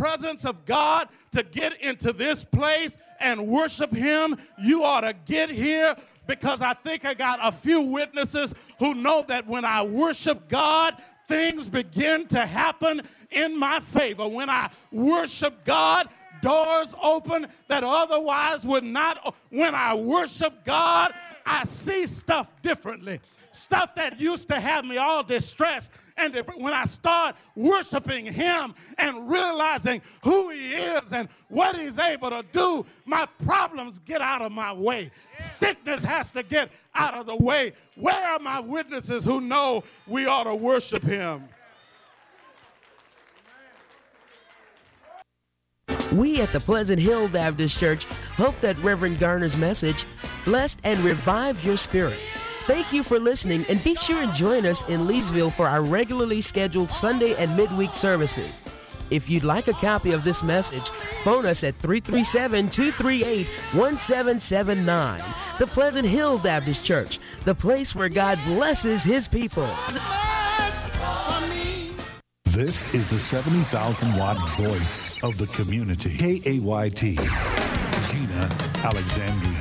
presence of God to get into this place and worship him, you ought to get here, because I think I got a few witnesses who know that when I worship God, things begin to happen in my favor. When I worship God, doors open that otherwise would not. When I worship God, I see stuff differently. Stuff that used to have me all distressed. And when I start worshiping him and realizing who he is and what he's able to do, my problems get out of my way. Sickness has to get out of the way. Where are my witnesses who know we ought to worship him? We at the Pleasant Hill Baptist Church hope that Reverend Garner's message blessed and revived your spirit. Thank you for listening, and be sure and join us in Leesville for our regularly scheduled Sunday and midweek services. If you'd like a copy of this message, phone us at 337-238-1779. The Pleasant Hill Baptist Church, the place where God blesses his people. This is the 70,000-watt voice of the community. KAYT, Gina Alexandria.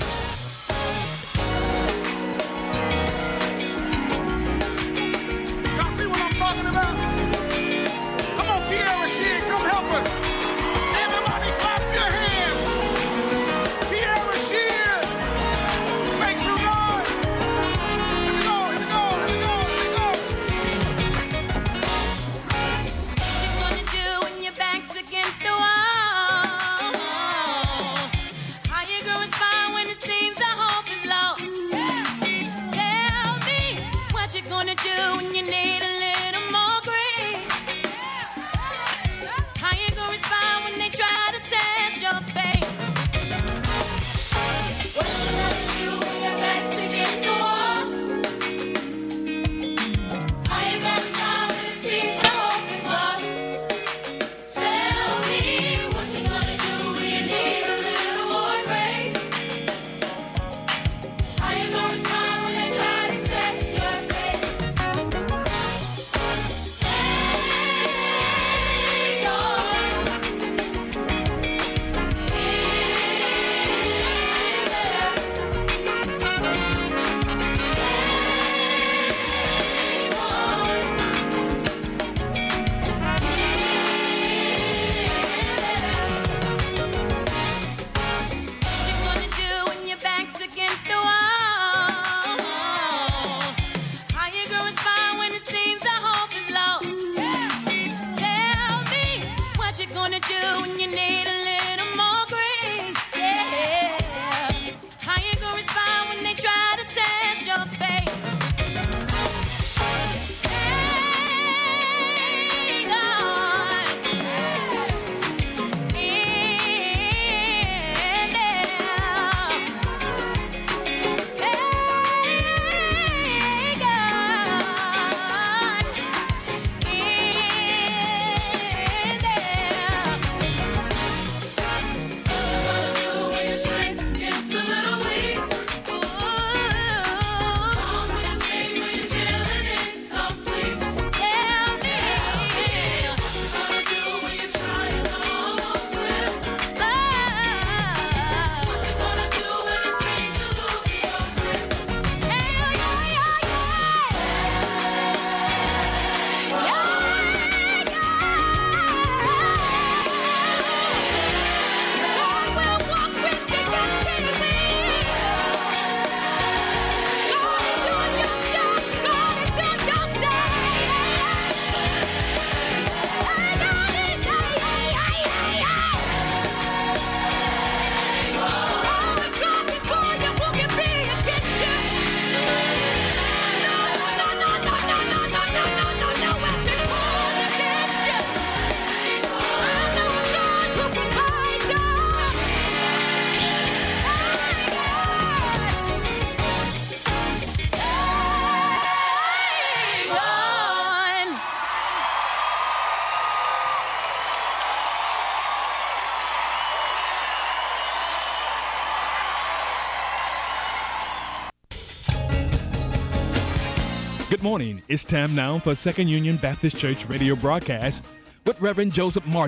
Good morning. It's time now for Second Union Baptist Church radio broadcast with Reverend Joseph Martin,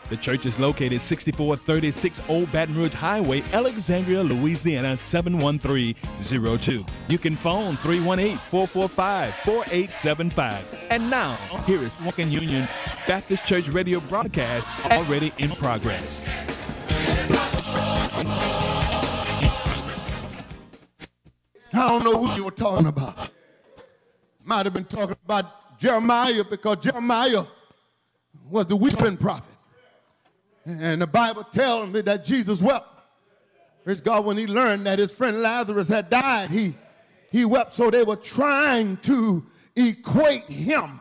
The church is located 6436 Old Baton Rouge Highway, Alexandria, Louisiana 71302. You can phone 318-445-4875. And now, here is Second Union Baptist Church radio broadcast already in progress. I don't know who you were talking about. Might have been talking about Jeremiah, because Jeremiah was the weeping prophet. And the Bible tells me that Jesus wept. Praise God, when he learned that his friend Lazarus had died, he wept. So they were trying to equate him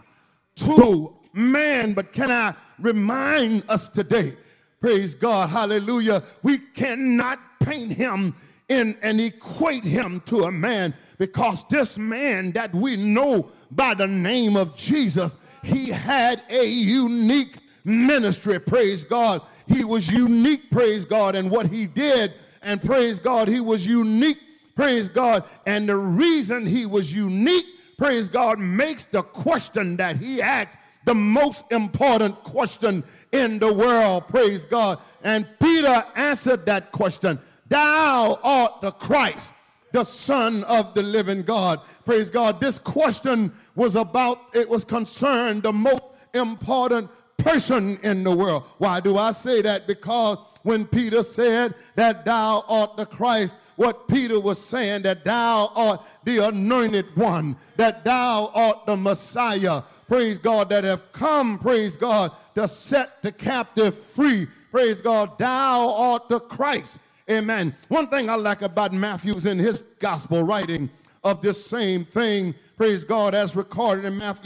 to man. But can I remind us today, praise God, hallelujah, we cannot paint him in and equate him to a man, because this man that we know by the name of Jesus, he had a unique ministry, praise God. He was unique, praise God, in what he did, and praise God, he was unique, praise God. And the reason he was unique, praise God, makes the question that he asked the most important question in the world, praise God. And Peter answered that question. Thou art the Christ, the Son of the living God. Praise God. This question was concerned the most important person in the world. Why do I say that? Because when Peter said that thou art the Christ, what Peter was saying, that thou art the anointed one, that thou art the Messiah, praise God, that have come, praise God, to set the captive free. Praise God, thou art the Christ. Amen. One thing I like about Matthew's in his gospel writing of this same thing, praise God, as recorded in Matthew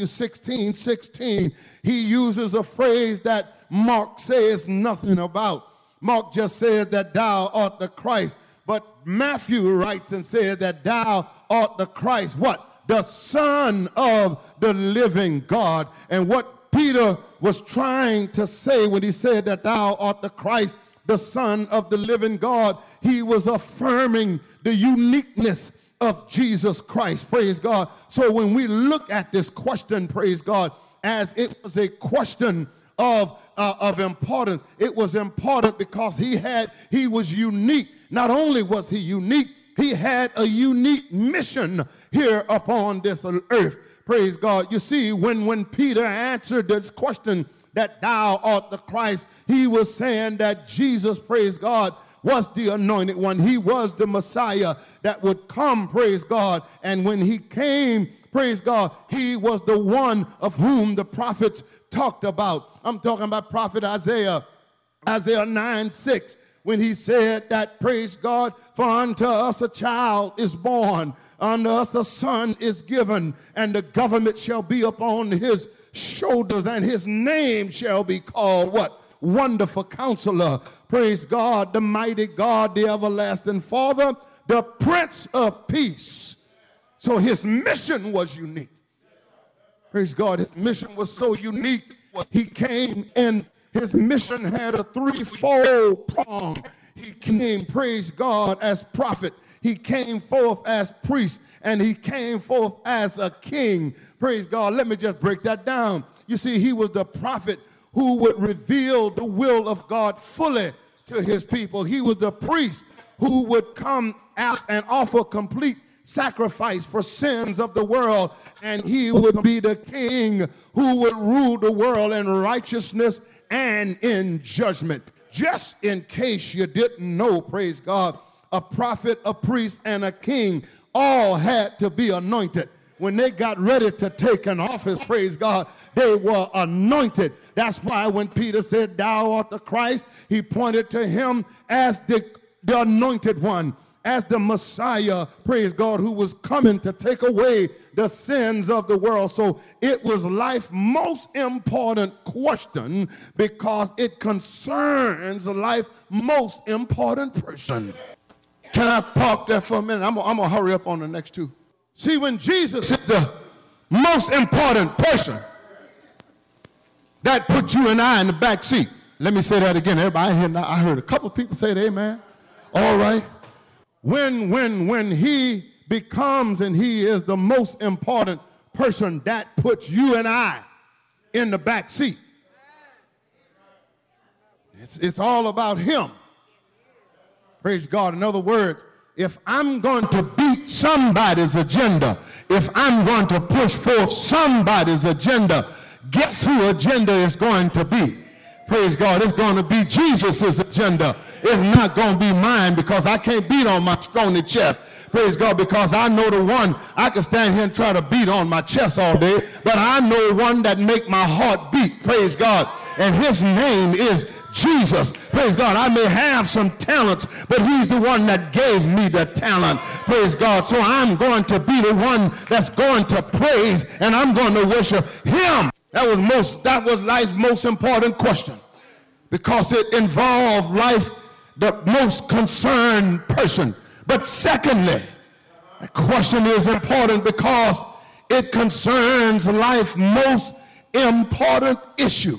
16:16, he uses a phrase that Mark says nothing about. Mark just says that thou art the Christ. But Matthew writes and says that thou art the Christ. What? The Son of the living God. And what Peter was trying to say when he said that thou art the Christ, the Son of the living God, he was affirming the uniqueness of Jesus Christ, praise God. So when we look at this question, praise God, as it was a question of importance, it was important because he was unique. Not only was he unique, he had a unique mission here upon this earth, praise God. You see, when Peter answered this question, that thou art the Christ, he was saying that Jesus, praise God, was the anointed one. He was the Messiah that would come, praise God. And when he came, praise God, he was the one of whom the prophets talked about. I'm talking about prophet Isaiah 9:6, when he said that, praise God, for unto us a child is born, unto us a son is given, and the government shall be upon his shoulders, and his name shall be called what? Wonderful Counselor, praise God, the mighty God, the everlasting Father, the Prince of Peace. So his mission was unique. Praise God, his mission was so unique. He came and his mission had a threefold prong. He came, praise God, as prophet. He came forth as priest, and he came forth as a king. Praise God. Let me just break that down. You see, he was the prophet who would reveal the will of God fully to his people. He was the priest who would come out and offer complete sacrifice for sins of the world. And he would be the king who would rule the world in righteousness and in judgment. Just in case you didn't know, praise God, a prophet, a priest, and a king all had to be anointed. When they got ready to take an office, praise God, they were anointed. That's why when Peter said, thou art the Christ, he pointed to him as the anointed one, as the Messiah, praise God, who was coming to take away the sins of the world. So it was life's most important question because it concerns life's most important person. Can I park there for a minute? I'm going to hurry up on the next two. See, when Jesus is the most important person, that put you and I in the back seat. Let me say that again. Everybody here now, I heard a couple of people say it, amen. All right. When he becomes and he is the most important person, that puts you and I in the back seat. It's all about him. Praise God. In other words, if I'm going to beat somebody's agenda, if I'm going to push forth somebody's agenda, guess who agenda is going to be? Praise God. It's going to be Jesus' agenda. It's not going to be mine, because I can't beat on my stony chest. Praise God, because I know the one. I can stand here and try to beat on my chest all day, but I know one that make my heart beat. Praise God. And his name is Jesus. Praise God. I may have some talents, but he's the one that gave me the talent. Praise God. So I'm going to be the one that's going to praise, and I'm going to worship him. That was life's most important question, because it involved life, the most concerned person. But secondly, the question is important because it concerns life's most important issue.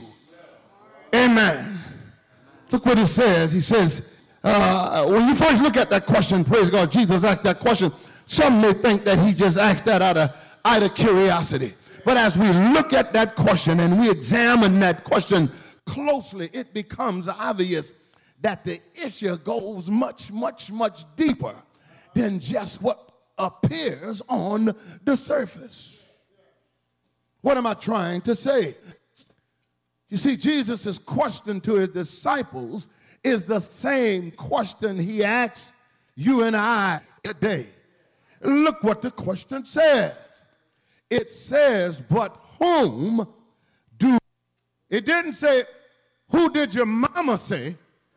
Amen. Look what he says. He says, when you first look at that question, praise God, Jesus asked that question. Some may think that he just asked that out of curiosity. But as we look at that question and we examine that question closely, it becomes obvious that the issue goes much, much, much deeper than just what appears on the surface. What am I trying to say? You see, Jesus' question to his disciples is the same question he asks you and I today. Look what the question says. It says, but whom do... It didn't say, who did your mama say?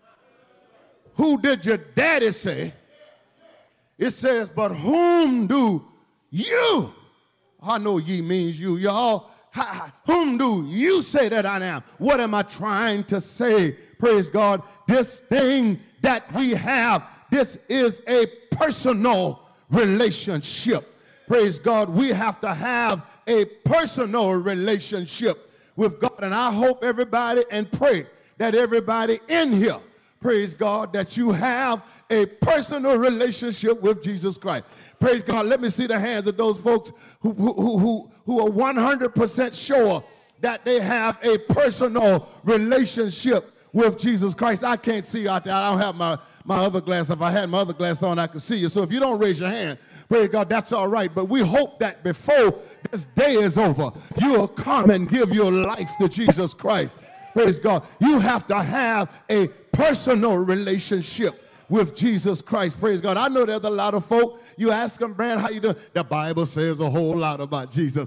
Who did your daddy say? It says, but whom do you? I know ye means you. Y'all, whom do you say that I am? What am I trying to say? Praise God. This thing that we have, this is a personal relationship. Praise God. We have to have a personal relationship with God. And I hope everybody, and pray that everybody in here, praise God, that you have a personal relationship with Jesus Christ. Praise God. Let me see the hands of those folks who are 100% sure that they have a personal relationship with Jesus Christ. I can't see out there. I don't have my other glass. If I had my other glass on, I could see you. So if you don't raise your hand, praise God, that's all right. But we hope that before this day is over, you'll come and give your life to Jesus Christ. Praise God. You have to have a personal relationship with Jesus Christ. Praise God. I know there's a lot of folk. You ask them, Brand, how you doing? The Bible says a whole lot about Jesus.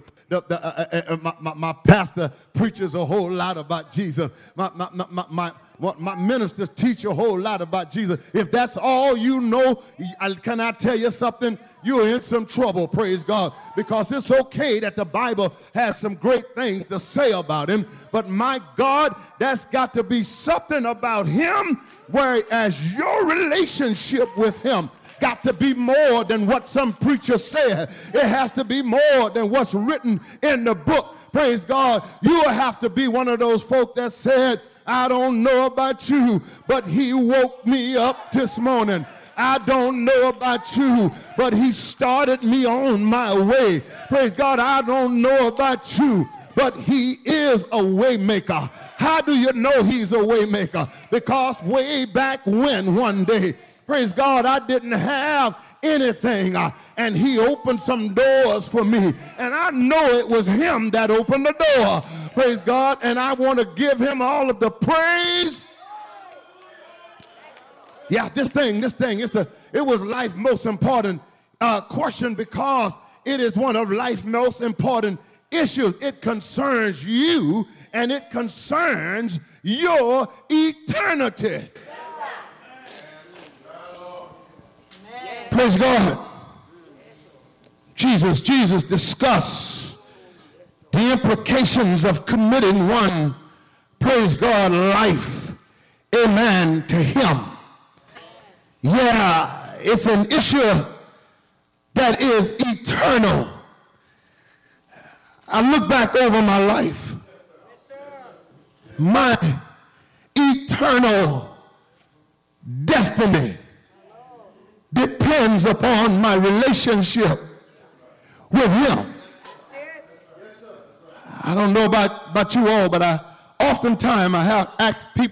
My pastor preaches a whole lot about Jesus. My ministers teach a whole lot about Jesus. If that's all you know, can I tell you something? You're in some trouble, praise God, because it's okay that the Bible has some great things to say about him, but my God, that's got to be something about him, whereas your relationship with him got to be more than what some preacher said. It has to be more than what's written in the book. Praise God. You have to be one of those folk that said, I don't know about you, but he woke me up this morning. I don't know about you, but he started me on my way. Praise God. I don't know about you, but he is a way maker. How do you know he's a way maker? Because way back when, one day, praise God, I didn't have anything, and he opened some doors for me, and I know it was him that opened the door. Praise God. And I want to give him all of the praise. Yeah, this thing, it was life's most important question, because it is one of life's most important issues. It concerns you, and it concerns your eternity. Praise God. Jesus discussed the implications of committing one, praise God, life, amen, to him. Yeah, it's an issue that is eternal. I look back over my life. My eternal destiny depends upon my relationship with him. I don't know about you all, but oftentimes I have asked people